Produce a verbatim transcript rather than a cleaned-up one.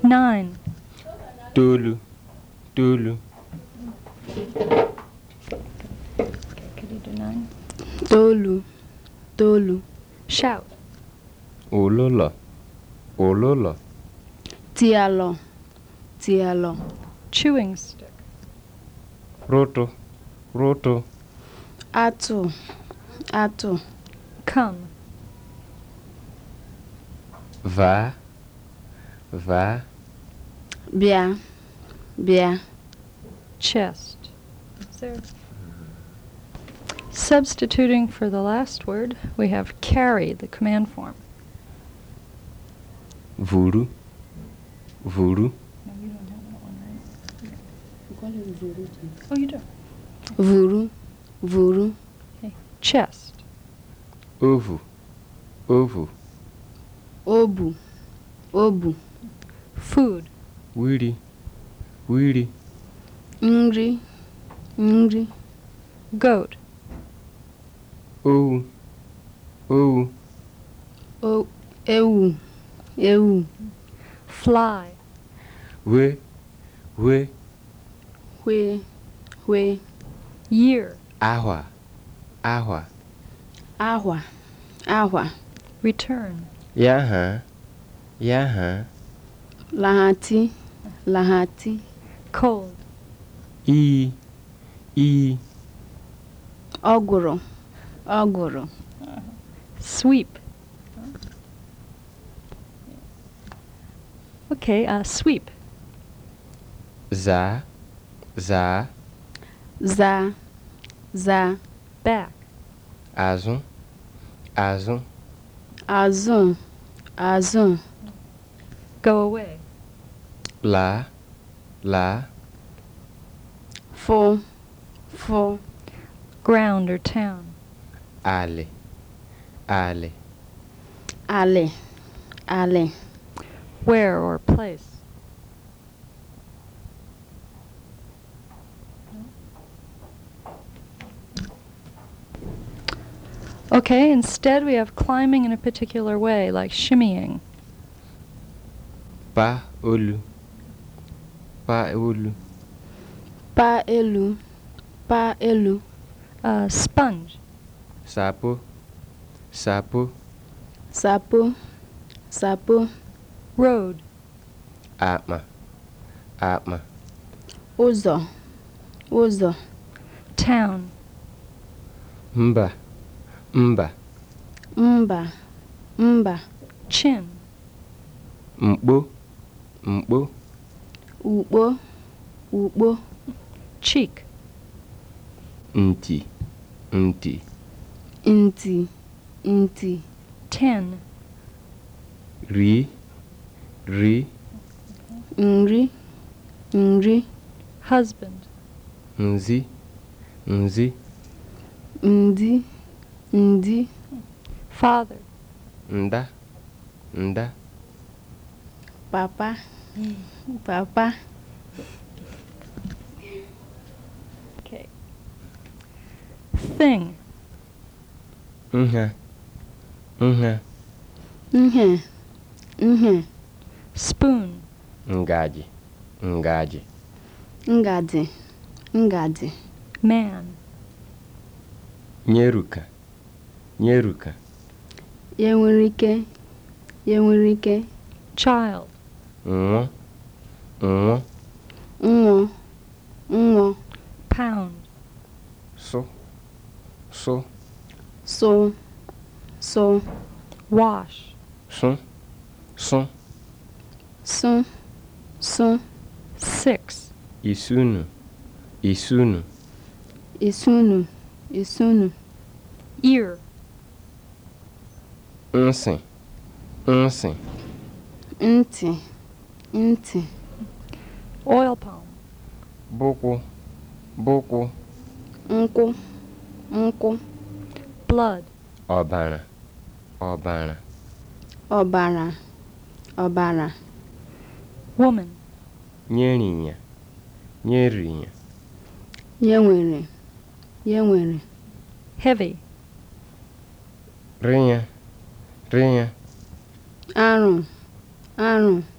Nine. Tulu, tulu. Okay, could you do nine? Tolu, tolu. Shout. Olola, olola. Tialo, tialo. Chewing stick. Roto, roto. Atu, atu. Come. Vá, vá. Bia, bia. Chest. Is there? Substituting for the last word, we have carry, the command form. Vuru, vuru. No, you don't have that one, right? You call it vuru. Oh, you do. Vuru, vuru. Okay. Chest. Ovo, ovo. Obu, obu. Food. Wiri, wiri. Nri, nri. Goat. Owu, owu. O, ewu, ewu. Fly. We, we. Hwe, hwe. Year. Ahwa, ahwa. Ahwa, ahwa. Return. Yaha, yaha. Lahati, lahati. Cold. I, i. Oguro, oguro. Sweep. Okay, uh, sweep. Za, za. Za, za. Back. Azum, azum. Azun, azun. Go away. Lá, lá. Fo, fo. Ground or town. Ale, ale. Ale, ale. Where or place. Okay, instead we have climbing in a particular way, like shimmying. Pa, olu. Pa, olu. Pa elu, pa elu. Uh, sponge. Sapo, sapo. Sapo, sapo. Road. Atma, atma. Ụzọ, ụzọ. Town. Mba, mba. Mba, mba. Chin. Mkpo, mkpo. Ukpo, ukpo. Cheek. Nti, nti. Ntị, ntị. Ten. Ri, ri. Nri, nri. Husband. Nzi, nzi. Ndị, ndị. Father. Nda, nda. Papa, papa. Okay. Thing. Nha, nha. Ihe, ihe. Spoon. Ngaji, ngaji. Ngadi, ngadi. Man. Nyeruka, nyeruka. Ya nwere ike, ya nwere ike. Child. Nwo, nwo. Nwo, nwo. Pound. So, so. So, so. Wash. Son, son. So, so. Six. Isunu, isunu. Isunu, isunu. Ear. Nsi, nsi. Ntị, ntị. Oil palm. Boko, boko. Nkwụ, nkwụ. Blood. Ọbara, ọbara. Ọbara, ọbara. Woman. Nyerinya, nyerinya. Ya nwere, ya nwere. Heavy. Rinya, rinya. Arụ, arụ.